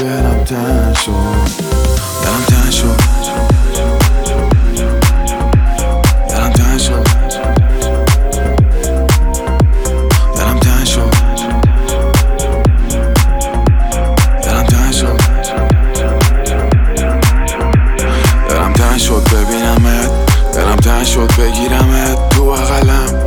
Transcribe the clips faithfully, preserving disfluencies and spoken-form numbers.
دلم تنگ شد، دلم تنگ شد، دلم تنگ شد، دلم تنگ شد، دلم تنگ شد، دلم تنگ شد ببینمت، دلم تنگ شد بگیرمت تو بغلم.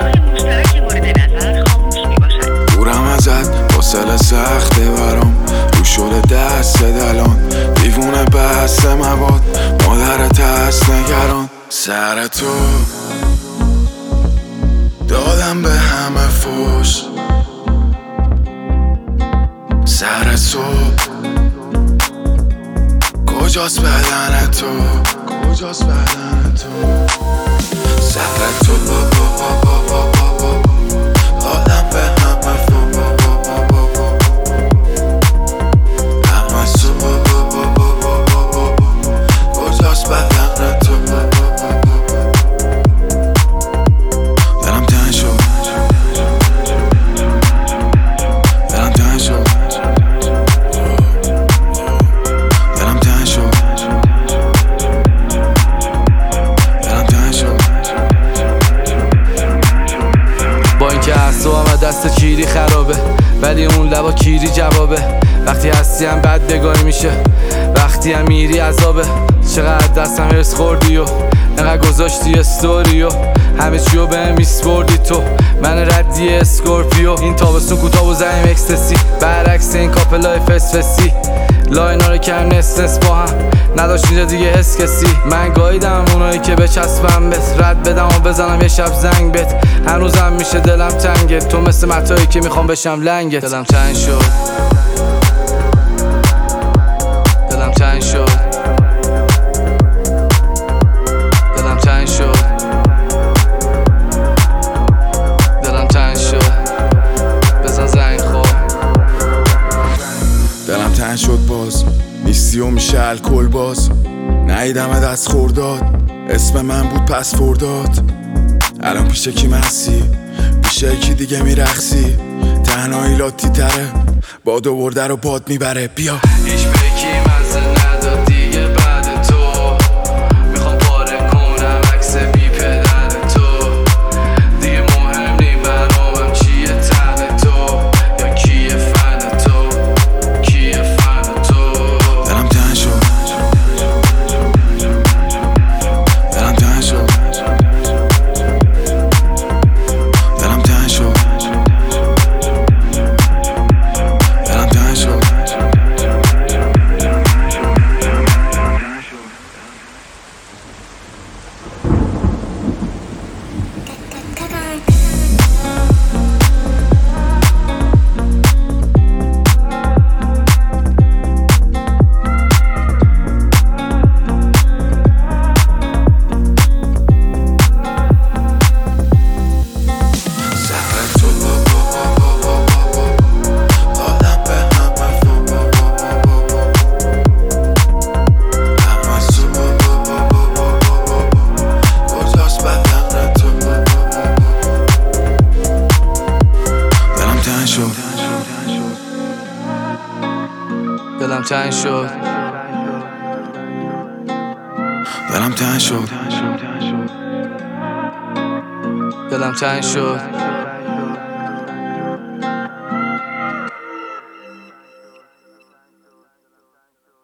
دورم ازت حوصله سخته برام، رو شده دست دلان، دیوونه بست مواد، مادرت هست نگران. سر تو دادم به همه فوش، سر تو کجاست بدن تو، کجاست بدن تو، سر تو دادم به همه فوش، همه تو کجاست بدن تو. دلم تنگ شد، دلم تنگ شد، دلم تنگ شد، دلم تنگ شد. با اینکه اعصابم دست کیری خرابه، ولی اون لبا کیری جوابه. وقتی هستی هم بد بگاهی میشه، وقتی هم میری عذابه. چقدر دستم هرس خوردی و انقدر گذاشتی استوری و همه چیو بهم میسپردی تو. من ردی اسکورپیو، این تابستون کوتاه و زنیم اکستسی، برعکس این کاپلای فسفسی. لاینا رو کم نس نس با هم نداشت اینجا دیگه حس کسی. من گاییدم اونایی که بچسبم بهت، رد بدم و بزنم یه شب زنگ بهت. هنوزم میشه دلم تنگت، تو مثل متایی که میخوام بشم لنگت. دلم تنگ شد، دلم تنگ شد، دلم تنگ شد، دلم تنگ شد، بزن زنگ خور. دلم تنگ شد باز نیستی و میشه الکل باز، نهیدم دست خورداد، اسم من بود پس فرداد. الان پیش کی مسی، پیش کی دیگه میرخصی، تنهایی لاتی تره، باد و برده رو باد میبره. بیا هیچ بکی مزه نداد دیگه بعد تو، میخوام پاره کنم عکس بی پدر تو. دیگه مهم نی برامم چیه تن تو، یا کیه فن تو، کیه فن تو. دلم تنگ شد، دلم تنگ شد، دلم تنگ شد، دلم تنگ شد. دلم تنگ شد، دلم تنگ شد، دلم تنگ شد.